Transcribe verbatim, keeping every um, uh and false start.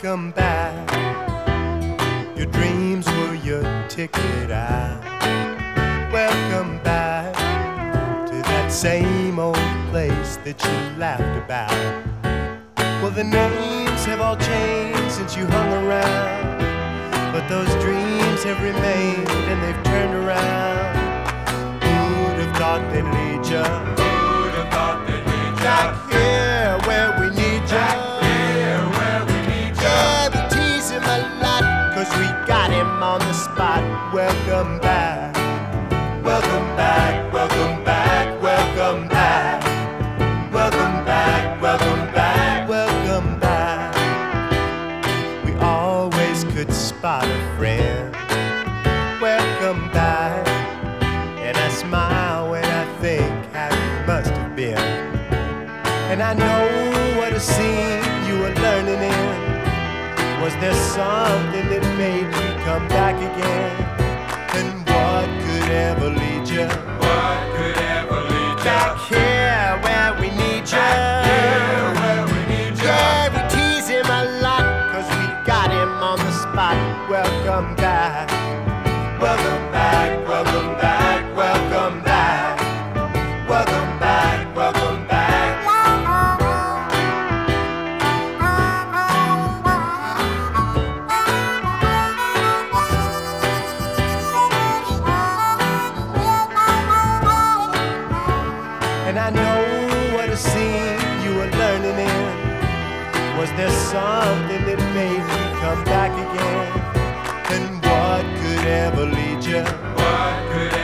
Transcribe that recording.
welcome back. Your dreams were your ticket out. Welcome back to that same old place that you laughed about. Well, the names have all changed since you hung around, but those dreams have remained and they've turned around. Who'd have thought they'd lead ya? Who'd have thought they'd lead ya? Back here where we need ya. Back here where we need ya. Yeah, we tease him a lot, cause we got him on the spot. Welcome back. Welcome back, welcome back, welcome back. Welcome back, welcome back, welcome back. We always could spot a friend. Welcome back. And I smile when I think how it must have been. And I know what a scene you were learning in. Was there something that made you come back again? And what could ever lead you? What could ever lead ya? Back here where we need you. Back here where we need ya. Yeah, we tease him a lot, cause we got him on the spot. Welcome back. Welcome back, welcome back, welcome back. Welcome back, welcome back. And I know what a scene you were learning in. Was there something that made you come back again? And what could ever lead you? What could